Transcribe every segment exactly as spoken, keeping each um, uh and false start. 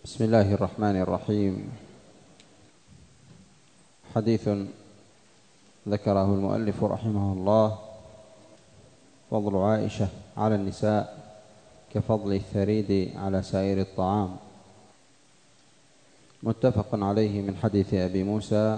بسم الله الرحمن الرحيم. حديث ذكره المؤلف رحمه الله: فضل عائشة على النساء كفضل الثريد على سائر الطعام. متفق عليه من حديث أبي موسى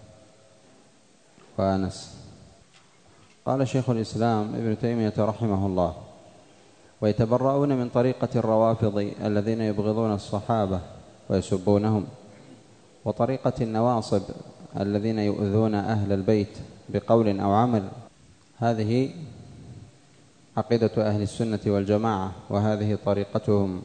وأنس. قال شيخ الإسلام ابن تيمية رحمه الله: ويتبرؤون من طريقة الروافض الذين يبغضون الصحابة ويسبونهم، وطريقة النواصب الذين يؤذون أهل البيت بقول أو عمل. هذه عقيدة أهل السنة والجماعة، وهذه طريقتهم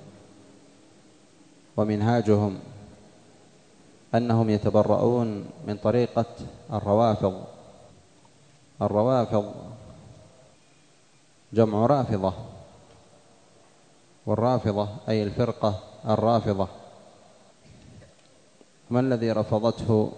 ومنهاجهم، أنهم يتبرؤون من طريقة الروافض. الروافض جمع رافضة، والرافضة أي الفرقة الرافضة. ما الذي رفضته؟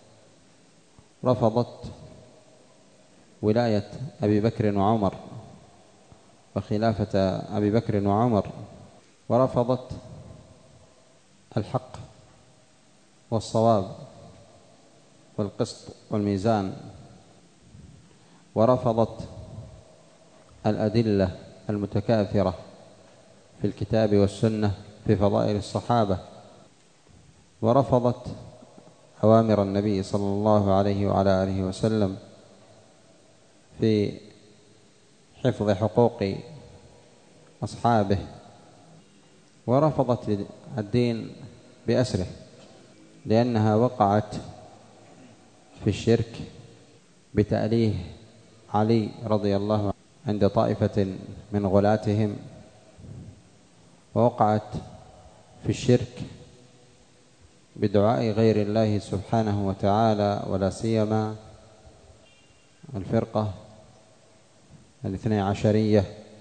رفضت ولاية أبي بكر وعمر وخلافة أبي بكر وعمر، ورفضت الحق والصواب والقسط والميزان، ورفضت الأدلة المتكاثرة في الكتاب والسنة في فضائل الصحابة، ورفضت أوامر النبي صلى الله عليه وعلى آله وسلم في حفظ حقوق أصحابه، ورفضت الدين بأسره، لأنها وقعت في الشرك بتأليه علي رضي الله عنه عند طائفة من غلاتهم، ووقعت في الشرك بدعاء غير الله سبحانه وتعالى، ولا سيما الفرقة الاثني عشرية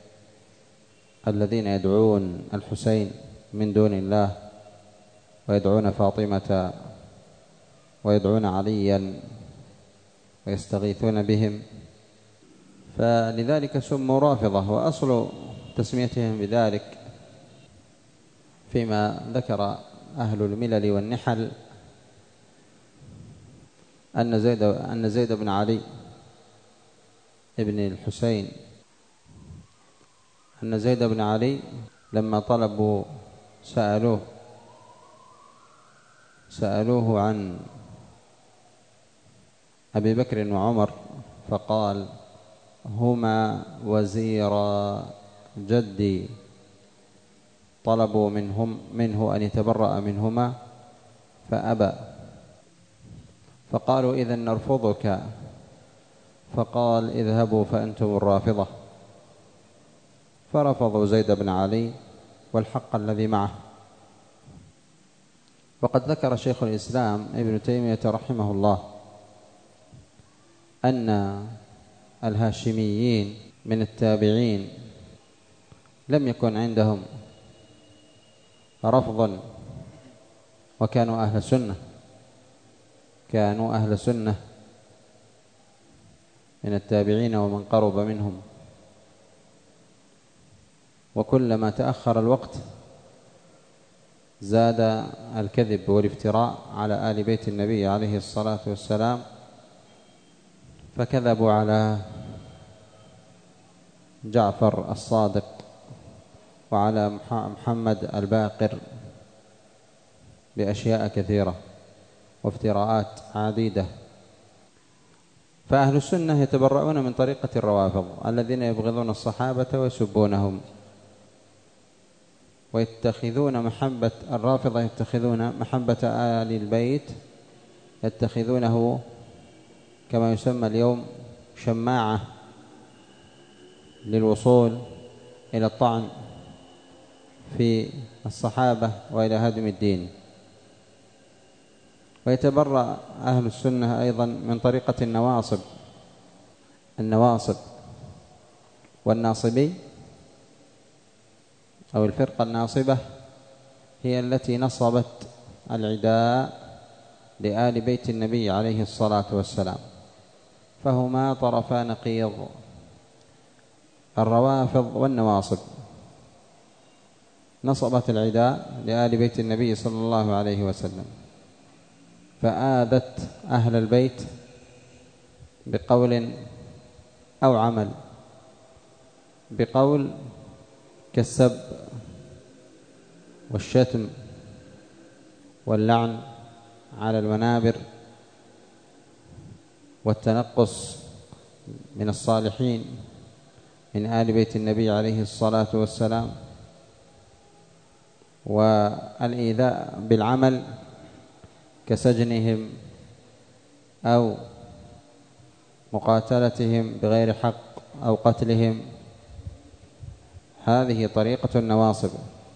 الذين يدعون الحسين من دون الله، ويدعون فاطمة ويدعون عليا ويستغيثون بهم، فلذلك سموا رافضة. وأصل تسميتهم بذلك فيما ذكر أهل الملل والنحل أن زيد أن زيد بن علي ابن الحسين أن زيد بن علي لما طلبوا سألوه سألوه عن أبي بكر وعمر، فقال: هما وزيرا جدي، طلبوا منهم منه أن يتبرأ منهما فأبى، فقالوا: إذن نرفضك، فقال: اذهبوا فأنتم الرافضة، فرفضوا زيد بن علي والحق الذي معه. وقد ذكر شيخ الإسلام ابن تيمية رحمه الله أن الهاشميين من التابعين لم يكن عندهم رفض، وكانوا أهل سنة كانوا أهل سنة من التابعين ومن قرب منهم. وكلما تأخر الوقت زاد الكذب والافتراء على آل بيت النبي عليه الصلاة والسلام، فكذبوا على جعفر الصادق وعلى محمد الباقر بأشياء كثيرة وافتراءات عديدة. فأهل السنة يتبرؤون من طريقة الروافض الذين يبغضون الصحابة ويسبونهم، ويتخذون محبة الرافضة يتخذون محبة آل البيت يتخذونه كما يسمى اليوم شماعة للوصول إلى الطعن في الصحابة وإلى هدم الدين. ويتبرأ أهل السنة أيضا من طريقة النواصب النواصب والناصبي أو الفرقة الناصبة هي التي نصبت العداء لآل بيت النبي عليه الصلاة والسلام، فهما طرفا نقيض، الروافض والنواصب. نصبت العداء لآل بيت النبي صلى الله عليه وسلم، فآذت أهل البيت بقول أو عمل. بقول كالسب والشتم واللعن على المنابر والتنقص من الصالحين من آل بيت النبي عليه الصلاة والسلام، والإيذاء بالعمل كسجنهم أو مقاتلتهم بغير حق أو قتلهم. هذه طريقة النواصب.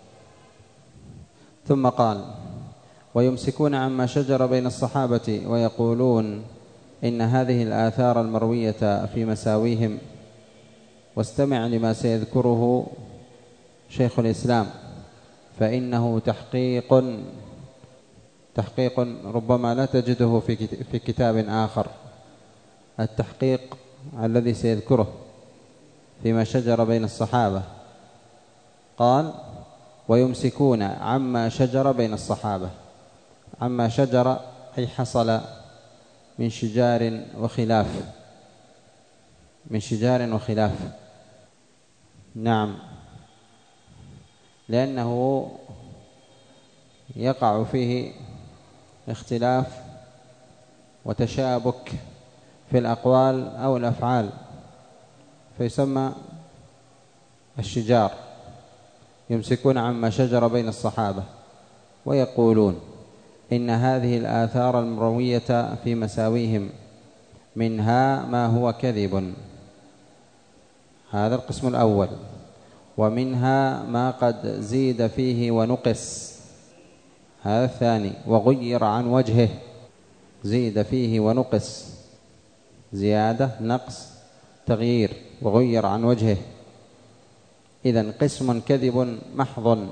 ثم قال: ويمسكون عما شجر بين الصحابة ويقولون إن هذه الآثار المروية في مساويهم. واستمع لما سيذكره شيخ الإسلام، فإنه تحقيق تحقيق ربما لا تجده في كتاب آخر. التحقيق الذي سيذكره فيما شجر بين الصحابة. قال: ويمسكون عما شجر بين الصحابة. عما شجر أي حصل من شجار وخلاف، من شجار وخلاف. نعم، لأنه يقع فيه اختلاف وتشابك في الأقوال أو الأفعال، فيسمى الشجار. يمسكون عما شجر بين الصحابة ويقولون إن هذه الآثار المروية في مساويهم منها ما هو كذب، هذا القسم الأول، ومنها ما قد زيد فيه ونقص، هذا الثاني، وغير عن وجهه. زيد فيه ونقص، زيادة، نقص، تغيير، وغير عن وجهه. إذن قسم كذب محض،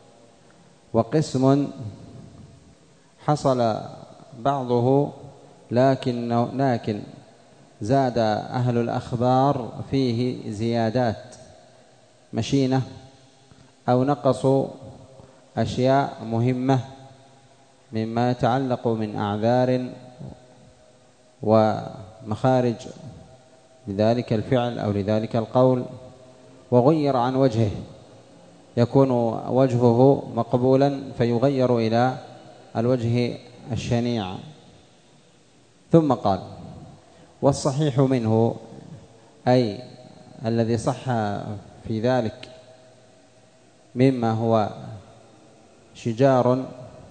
وقسم حصل بعضه لكن لكن زاد أهل الأخبار فيه زيادات مشينة، أو نقصوا أشياء مهمة مما يتعلق من أعذار ومخارج لذلك الفعل أو لذلك القول، وغير عن وجهه، يكون وجهه مقبولا فيغير إلى الوجه الشنيع. ثم قال: والصحيح منه، أي الذي صح في ذلك مما هو شجار،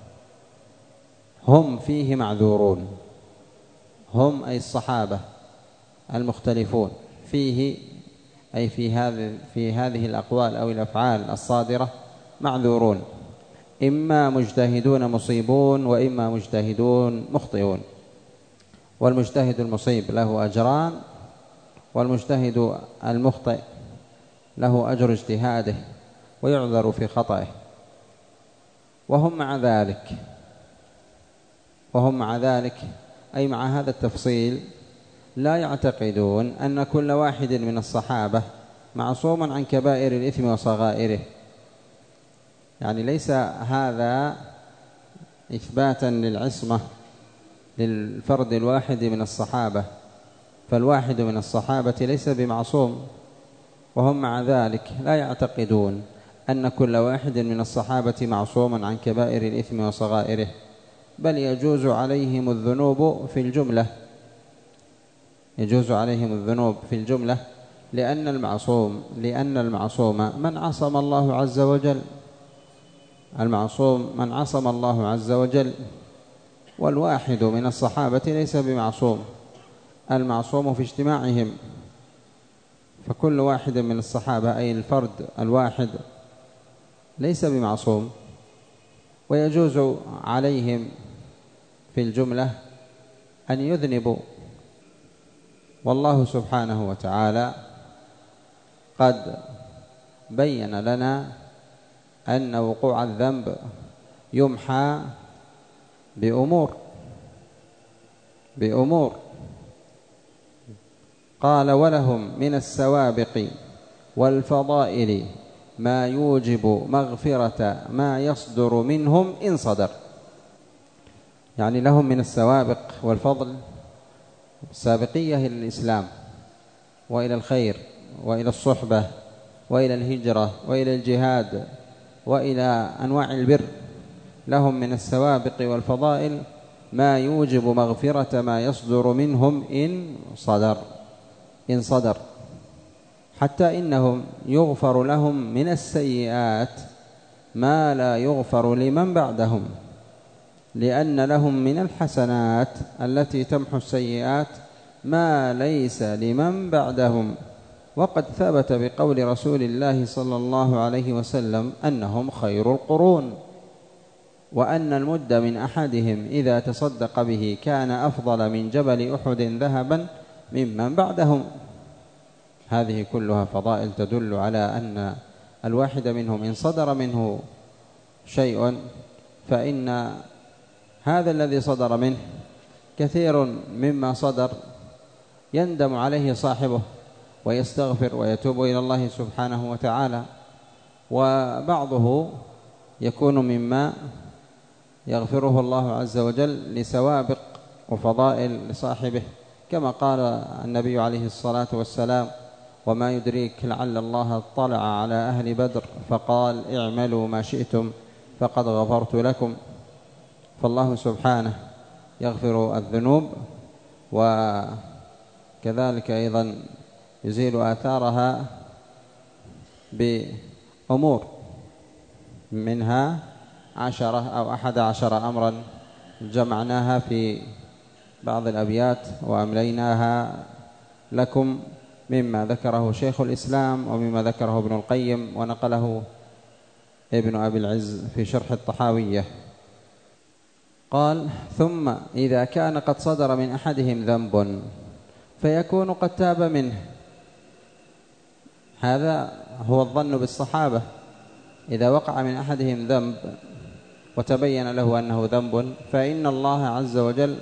هم فيه معذورون. هم أي الصحابة المختلفون فيه، أي في هذه في هذه الأقوال أو الأفعال الصادرة معذورون، إما مجتهدون مصيبون وإما مجتهدون مخطئون. والمجتهد المصيب له أجران، والمجتهد المخطئ له أجر اجتهاده ويعذر في خطئه. وهم مع ذلك وهم مع ذلك أي مع هذا التفصيل لا يعتقدون أن كل واحد من الصحابة معصوم عن كبائر الإثم وصغائره. يعني ليس هذا إثباتا للعصمة للفرد الواحد من الصحابة، فالواحد من الصحابة ليس بمعصوم. وهم مع ذلك لا يعتقدون أن كل واحد من الصحابة معصوم عن كبائر الإثم وصغائره، بل يجوز عليهم الذنوب في الجملة يجوز عليهم الذنوب في الجملة لأن المعصوم لأن المعصوم من عصم الله عز وجل المعصوم من عصم الله عز وجل والواحد من الصحابة ليس بمعصوم. المعصوم في اجتماعهم، فكل واحد من الصحابة أي الفرد الواحد ليس بمعصوم، ويجوز عليهم في الجملة أن يذنبوا. والله سبحانه وتعالى قد بين لنا أن وقوع الذنب يمحى بأمور بأمور قال: ولهم من السوابق والفضائل ما يوجب مغفرة ما يصدر منهم إن صدر. يعني لهم من السوابق والفضل السابقية إلى الإسلام وإلى الخير وإلى الصحبة وإلى الهجرة وإلى الجهاد وإلى أنواع البر، لهم من السوابق والفضائل ما يوجب مغفرة ما يصدر منهم إن صدر إن صدر حتى إنهم يغفر لهم من السيئات ما لا يغفر لمن بعدهم، لأن لهم من الحسنات التي تمحو السيئات ما ليس لمن بعدهم. وقد ثبت بقول رسول الله صلى الله عليه وسلم أنهم خير القرون، وأن المد من أحدهم إذا تصدق به كان أفضل من جبل أحد ذهبا ممن بعدهم. هذه كلها فضائل تدل على أن الواحد منهم إن صدر منه شيء فإن هذا الذي صدر منه كثير مما صدر يندم عليه صاحبه ويستغفر ويتوب إلى الله سبحانه وتعالى، وبعضه يكون مما يغفره الله عز وجل لسوابق وفضائل لصاحبه، كما قال النبي عليه الصلاة والسلام: وما يدريك لعل الله اطلع على أهل بدر فقال اعملوا ما شئتم فقد غفرت لكم. فالله سبحانه يغفر الذنوب وكذلك أيضا يزيل آثارها بأمور، منها عشرة أو أحد عشر أمرا جمعناها في بعض الأبيات وأمليناها لكم مما ذكره شيخ الإسلام ومما ذكره ابن القيم ونقله ابن أبي العز في شرح الطحاوية. قال: ثم إذا كان قد صدر من أحدهم ذنب فيكون قد تاب منه. هذا هو الظن بالصحابة، إذا وقع من أحدهم ذنب وتبين له أنه ذنب فإن الله عز وجل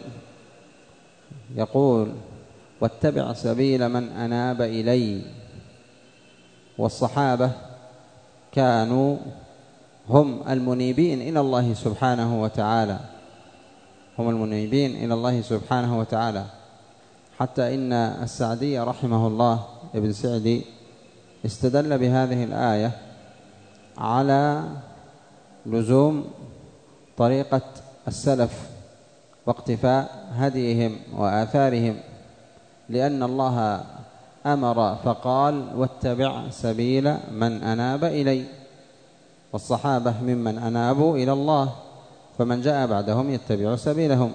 يقول: واتبع سبيل من أناب إلي. والصحابة كانوا هم المنيبين إلى الله سبحانه وتعالى، هم المنيبين إلى الله سبحانه وتعالى، حتى إن السعدي رحمه الله ابن سعدي استدل بهذه الآية على لزوم طريقة السلف واقتفاء هديهم وآثارهم، لأن الله أمر فقال: واتبع سبيل من أناب إلي. والصحابة ممن أنابوا إلى الله، فمن جاء بعدهم يتبع سبيلهم.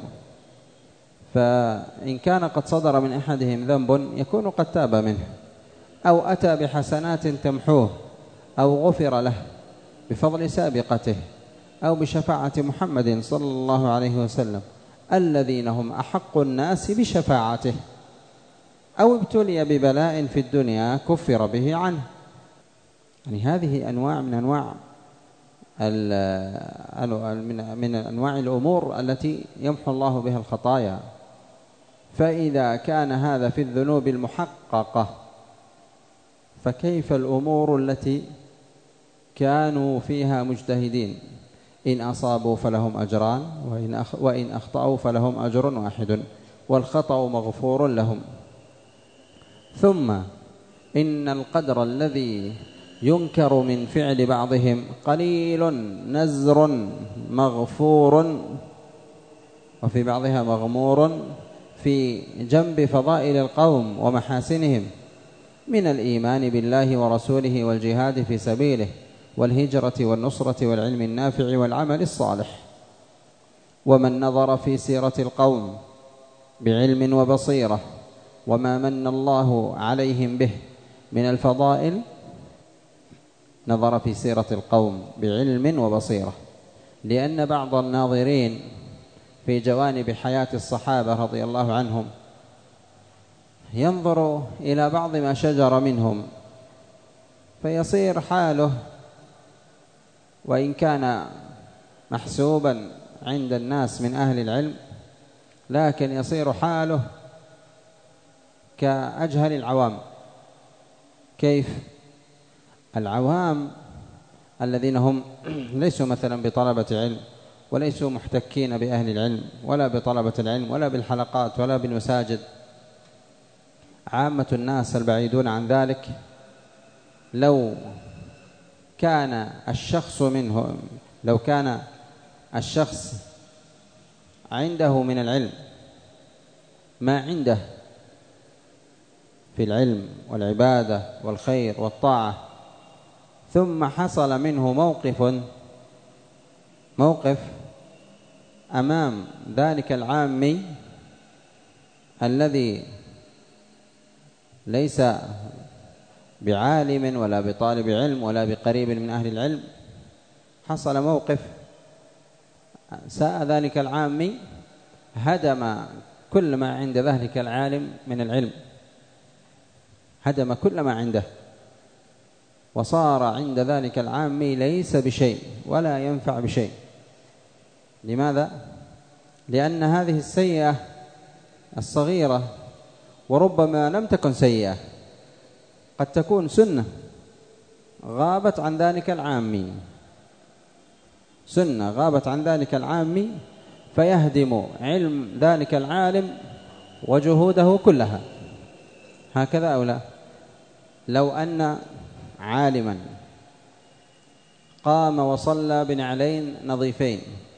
فإن كان قد صدر من أحدهم ذنب يكون قد تاب منه، أو أتى بحسنات تمحوه، أو غفر له بفضل سابقته، أو بشفاعة محمد صلى الله عليه وسلم الذين هم أحق الناس بشفاعته، أو ابتلي ببلاء في الدنيا كفر به عنه. يعني هذه أنواع من أنواع من أنواع الأمور التي يمحو الله بها الخطايا. فإذا كان هذا في الذنوب المحققة فكيف الأمور التي كانوا فيها مجتهدين؟ إن أصابوا فلهم أجران، وإن أخطأوا فلهم أجر واحد، والخطأ مغفور لهم. ثم إن القدر الذي ينكر من فعل بعضهم قليل نزر مغفور، وفي بعضها مغمور في جنب فضائل القوم ومحاسنهم من الإيمان بالله ورسوله والجهاد في سبيله والهجرة والنصرة والعلم النافع والعمل الصالح. ومن نظر في سيرة القوم بعلم وبصيرة وما من الله عليهم به من الفضائل، نظر في سيرة القوم بعلم وبصيرة، لأن بعض الناظرين في جوانب حياة الصحابة رضي الله عنهم ينظر إلى بعض ما شجر منهم فيصير حاله، وإن كان محسوبا عند الناس من أهل العلم، لكن يصير حاله كأجهل العوام. كيف؟ العوام الذين هم ليسوا مثلا بطلبة علم وليسوا محتكين بأهل العلم ولا بطلبة العلم ولا بالحلقات ولا بالمساجد، عامة الناس البعيدون عن ذلك، لو كان الشخص منهم لو كان الشخص عنده من العلم ما عنده في العلم والعبادة والخير والطاعة، ثم حصل منه موقف موقف أمام ذلك العامي الذي ليس بعالم ولا بطالب علم ولا بقريب من أهل العلم، حصل موقف ساء ذلك العامي، هدم كل ما عند ذلك العالم من العلم، هدم كل ما عنده، وصار عند ذلك العامي ليس بشيء ولا ينفع بشيء. لماذا؟ لأن هذه السيئة الصغيرة، وربما لم تكن سيئة، قد تكون سنة غابت عن ذلك العامي، سنة غابت عن ذلك العامي، فيهدم علم ذلك العالم وجهوده كلها. هكذا أو لا؟ لو أن عالما قام وصلى بنعلين نظيفين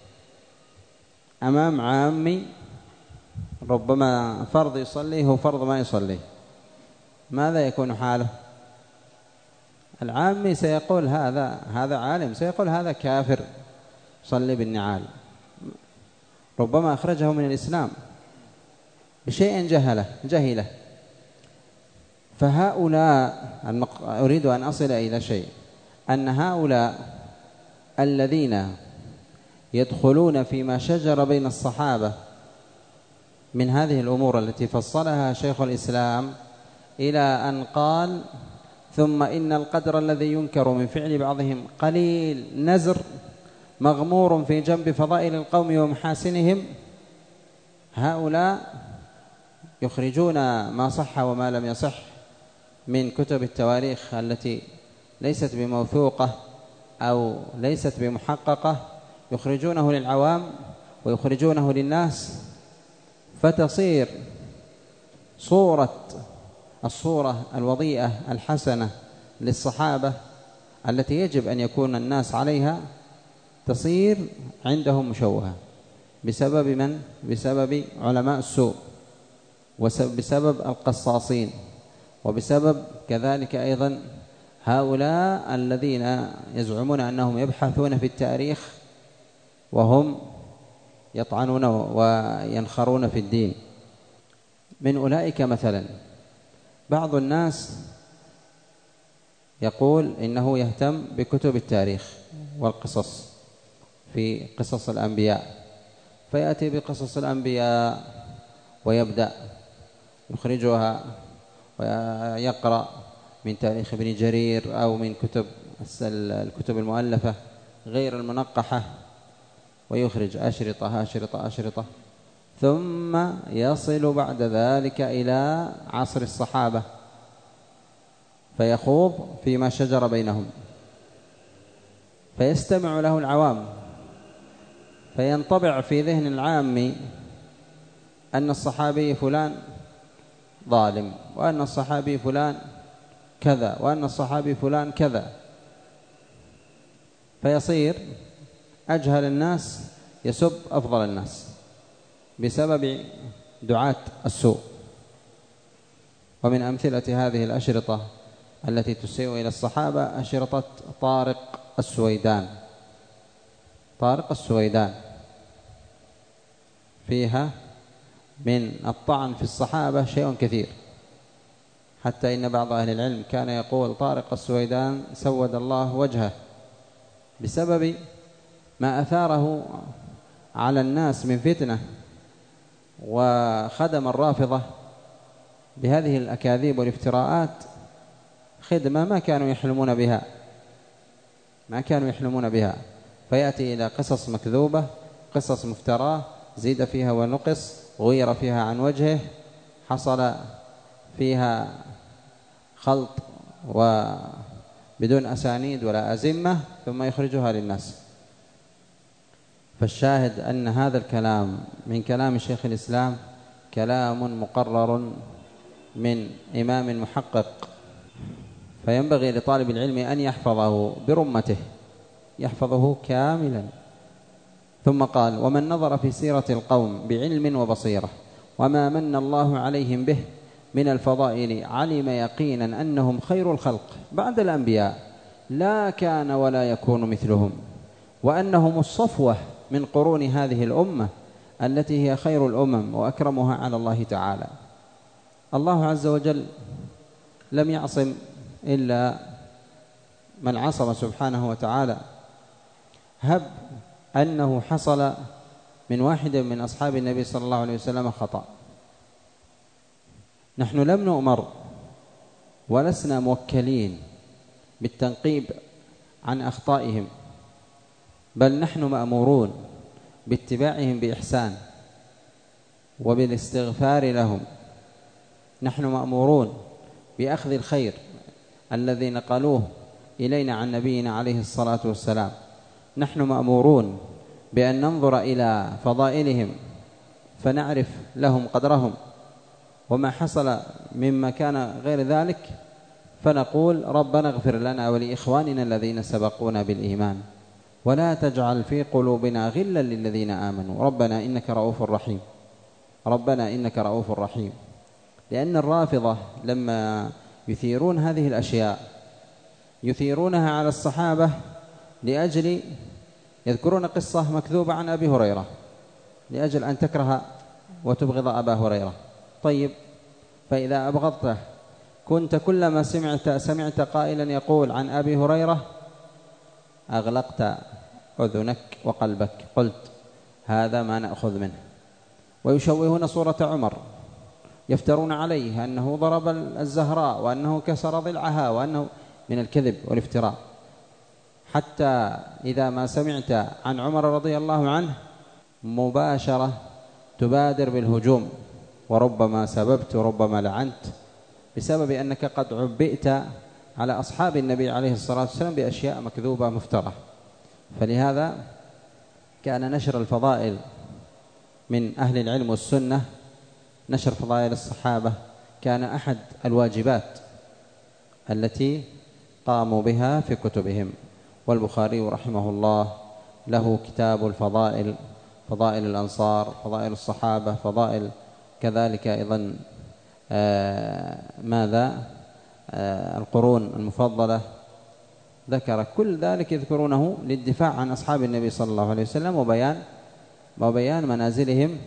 أمام عامي ربما فرض يصليه وفرض ما يصليه، ماذا يكون حاله؟ العامي سيقول هذا هذا عالم، سيقول هذا كافر صلي بالنعال، ربما أخرجه من الإسلام بشيء جهله جهله. فهؤلاء أريد أن أصل إلى شيء، أن هؤلاء الذين يدخلون فيما شجر بين الصحابة من هذه الأمور التي فصلها شيخ الإسلام إلى أن قال: ثم إن القدر الذي ينكر من فعل بعضهم قليل نزر مغمور في جنب فضائل القوم ومحاسنهم. هؤلاء يخرجون ما صح وما لم يصح من كتب التواريخ التي ليست بموثوقة أو ليست بمحققة، يخرجونه للعوام ويخرجونه للناس، فتصير صورة الصورة الوضيئة الحسنة للصحابة التي يجب أن يكون الناس عليها تصير عندهم مشوهة بسبب من؟ بسبب علماء السوء، وبسبب القصاصين، وبسبب كذلك أيضا هؤلاء الذين يزعمون أنهم يبحثون في التاريخ وهم يطعنون وينخرون في الدين. من أولئك مثلا بعض الناس يقول إنه يهتم بكتب التاريخ والقصص في قصص الأنبياء، فيأتي بقصص الأنبياء ويبدأ يخرجها ويقرأ من تاريخ ابن جرير أو من كتب الكتب المؤلفة غير المنقحة، ويخرج أشرطة أشرطة أشرطة، ثم يصل بعد ذلك إلى عصر الصحابة فيخوض فيما شجر بينهم، فيستمع له العوام، فينطبع في ذهن العام أن الصحابي فلان ظالم، وأن الصحابي فلان كذا، وأن الصحابي فلان كذا، فيصير أجهل الناس يسب أفضل الناس بسبب دعاة السوء. ومن أمثلة هذه الأشرطة التي تسيء إلى الصحابة أشرطة طارق السويدان. طارق السويدان فيها من الطعن في الصحابة شيء كثير، حتى إن بعض أهل العلم كان يقول طارق السويدان سود الله وجهه بسبب ما أثاره على الناس من فتنة، وخدم الرافضة بهذه الأكاذيب والافتراءات خدمة ما كانوا يحلمون بها ما كانوا يحلمون بها فيأتي إلى قصص مكذوبة، قصص مفتراه، زيد فيها ونقص، غير فيها عن وجهه، حصل فيها خلط بدون أسانيد ولا أزمة ثم يخرجها للناس. فالشاهد أن هذا الكلام من كلام شيخ الإسلام كلام مقرر من إمام محقق، فينبغي لطالب العلم أن يحفظه برمته، يحفظه كاملا. ثم قال: ومن نظر في سيرة القوم بعلم وبصيرة وما من الله عليهم به من الفضائل علم يقينا أنهم خير الخلق بعد الأنبياء لا كان ولا يكون مثلهم، وأنهم الصفوة من قرون هذه الأمة التي هي خير الأمم وأكرمها على الله تعالى. الله عز وجل لم يعصم إلا من عصم سبحانه وتعالى. هب أنه حصل من واحد من أصحاب النبي صلى الله عليه وسلم خطأ، نحن لم نؤمر ولسنا موكلين بالتنقيب عن أخطائهم، بل نحن مأمورون باتباعهم بإحسان وبالاستغفار لهم. نحن مأمورون بأخذ الخير الذي نقلوه إلينا عن نبينا عليه الصلاة والسلام. نحن مأمورون بأن ننظر إلى فضائلهم فنعرف لهم قدرهم، وما حصل مما كان غير ذلك فنقول: ربنا اغفر لنا ولإخواننا الذين سبقونا بالإيمان ولا تجعل في قلوبنا غلا للذين آمنوا ربنا إنك رؤوف رحيم. ربنا إنك رؤوف رحيم. لأن الرافضة لما يثيرون هذه الأشياء يثيرونها على الصحابة لأجل يذكرون قصة مكذوبة عن أبي هريرة لأجل أن تكره وتبغض أبا هريرة. طيب، فإذا أبغضته كنت كلما سمعت سمعت قائلا يقول عن أبي هريرة أغلقت أذنك وقلبك، قلت هذا ما نأخذ منه. ويشوهون صورة عمر، يفترون عليه أنه ضرب الزهراء وأنه كسر ضلعها وأنه من الكذب والافتراء. حتى إذا ما سمعت عن عمر رضي الله عنه مباشرة تبادر بالهجوم، وربما سببت وربما لعنت، بسبب أنك قد عبئت على أصحاب النبي عليه الصلاة والسلام بأشياء مكذوبة مفترة. فلهذا كان نشر الفضائل من أهل العلم والسنة، نشر فضائل الصحابة كان أحد الواجبات التي قاموا بها في كتبهم. والبخاري رحمه الله له كتاب الفضائل، فضائل الأنصار، فضائل الصحابة، فضائل كذلك أيضا آه ماذا آه القرون المفضلة. ذكر كل ذلك يذكرونه للدفاع عن أصحاب النبي صلى الله عليه وسلم وبيان وبيان منازلهم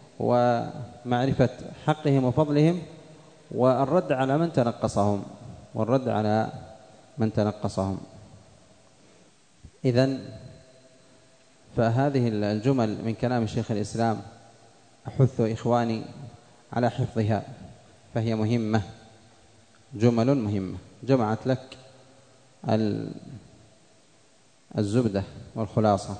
ومعرفة حقهم وفضلهم، والرد على من تنقصهم والرد على من تنقصهم. إذن فهذه الجمل من كلام شيخ الإسلام أحث إخواني على حفظها، فهي مهمة، جمل مهمة جمعت لك الزبدة والخلاصة.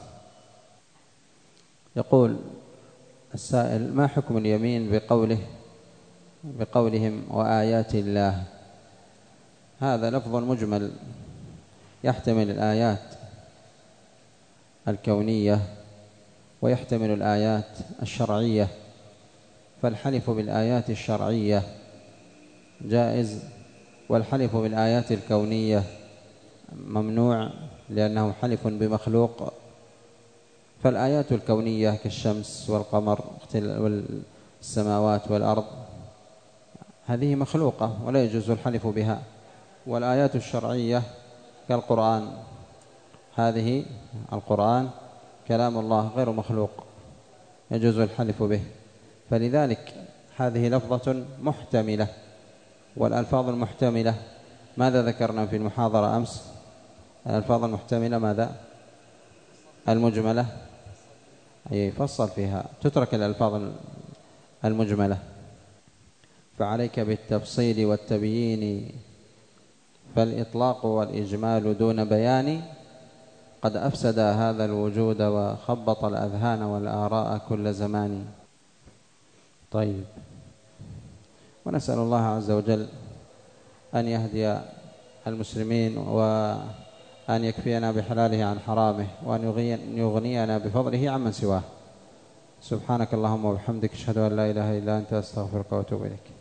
يقول السائل: ما حكم اليمين بقوله بقولهم وآيات الله؟ هذا لفظ مجمل يحتمل الآيات الكونية ويحتمل الآيات الشرعية، فالحلف بالآيات الشرعية جائز، والحلف بالآيات الكونية ممنوع لأنه حلف بمخلوق. فالآيات الكونية كالشمس والقمر والسماوات والأرض هذه مخلوقة ولا يجوز الحلف بها، والآيات الشرعية كالقرآن، هذه القرآن كلام الله غير مخلوق يجوز الحلف به. فلذلك هذه لفظة محتملة، والألفاظ المحتملة ماذا ذكرنا في المحاضرة أمس؟ الألفاظ المحتملة ماذا؟ المجملة، أي فصل فيها، تترك الألفاظ المجملة. فعليك بالتفصيل والتبيين، فالإطلاق والإجمال دون بيان قد أفسد هذا الوجود وخبط الأذهان والآراء كل زمان. طيب، ونسأل الله عز وجل أن يهدي المسلمين، وأن يكفينا بحلاله عن حرامه، وأن يغنينا بفضله عمن سواه. سبحانك اللهم وبحمدك، أشهد أن لا إله إلا أنت، أستغفرك وأتوب إليك.